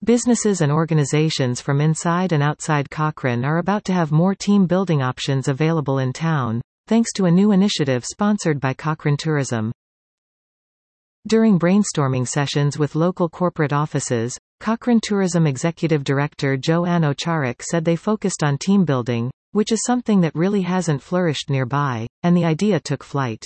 Businesses and organizations from inside and outside Cochrane are about to have more team-building options available in town, thanks to a new initiative sponsored by Cochrane Tourism. During brainstorming sessions with local corporate offices, Cochrane Tourism Executive Director Joanne Ocharek said they focused on team building, which is something that really hasn't flourished nearby, and the idea took flight.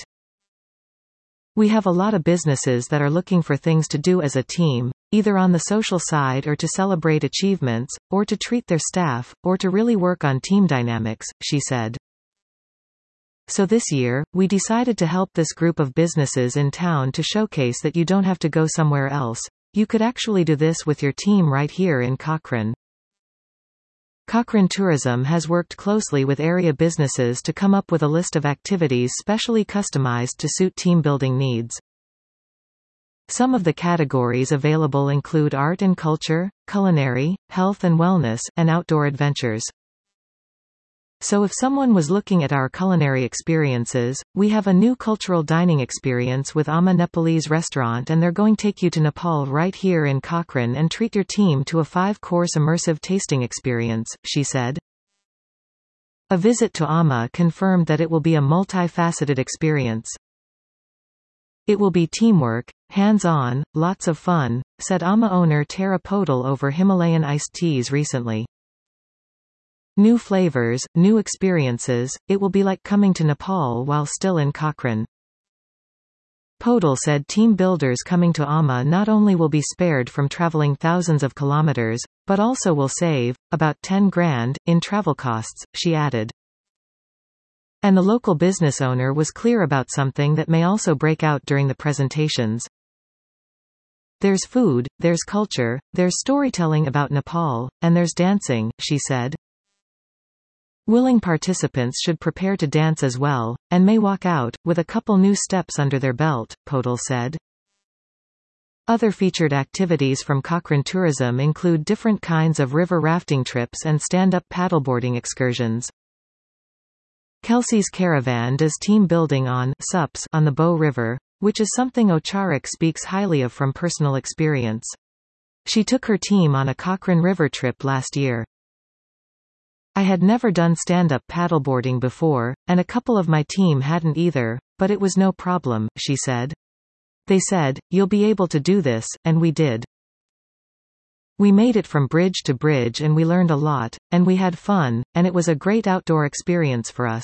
We have a lot of businesses that are looking for things to do as a team, either on the social side or to celebrate achievements, or to treat their staff, or to really work on team dynamics, she said. So this year, we decided to help this group of businesses in town to showcase that you don't have to go somewhere else. You could actually do this with your team right here in Cochrane. Cochrane Tourism has worked closely with area businesses to come up with a list of activities specially customized to suit team-building needs. Some of the categories available include art and culture, culinary, health and wellness, and outdoor adventures. So if someone was looking at our culinary experiences, we have a new cultural dining experience with Amma Nepalese restaurant, and they're going to take you to Nepal right here in Cochrane and treat your team to a 5-course immersive tasting experience, she said. A visit to Amma confirmed that it will be a multifaceted experience. It will be teamwork, hands-on, lots of fun, said Amma owner Tara Podal over Himalayan iced teas recently. New flavors, new experiences, it will be like coming to Nepal while still in Cochrane. Podal said team builders coming to Amma not only will be spared from traveling thousands of kilometers, but also will save about 10 grand in travel costs, she added. And the local business owner was clear about something that may also break out during the presentations. There's food, there's culture, there's storytelling about Nepal, and there's dancing, she said. Willing participants should prepare to dance as well, and may walk out, with a couple new steps under their belt, Podal said. Other featured activities from Cochrane Tourism include different kinds of river rafting trips and stand-up paddleboarding excursions. Kelsey's Caravan does team building on SUPs on the Bow River, which is something Ocharek speaks highly of from personal experience. She took her team on a Cochrane River trip last year. I had never done stand-up paddleboarding before, and a couple of my team hadn't either, but it was no problem, she said. They said, "You'll be able to do this," and we did. We made it from bridge to bridge and we learned a lot, and we had fun, and it was a great outdoor experience for us.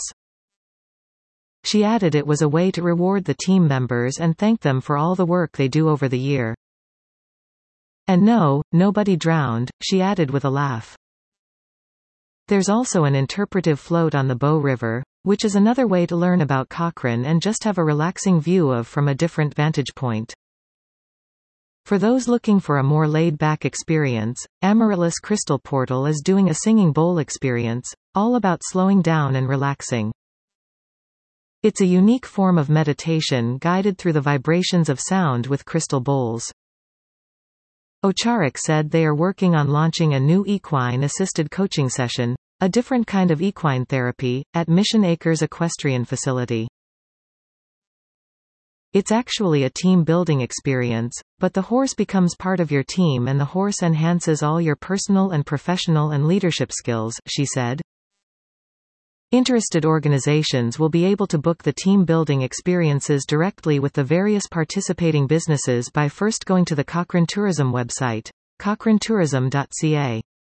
She added it was a way to reward the team members and thank them for all the work they do over the year. And no, nobody drowned, she added with a laugh. There's also an interpretive float on the Bow River, which is another way to learn about Cochrane and just have a relaxing view of from a different vantage point. For those looking for a more laid-back experience, Amaryllis Crystal Portal is doing a singing bowl experience, all about slowing down and relaxing. It's a unique form of meditation guided through the vibrations of sound with crystal bowls. Ocharek said they are working on launching a new equine-assisted coaching session, a different kind of equine therapy, at Mission Acres Equestrian Facility. It's actually a team-building experience, but the horse becomes part of your team and the horse enhances all your personal and professional and leadership skills, she said. Interested organizations will be able to book the team-building experiences directly with the various participating businesses by first going to the Cochrane Tourism website, cochranetourism.ca.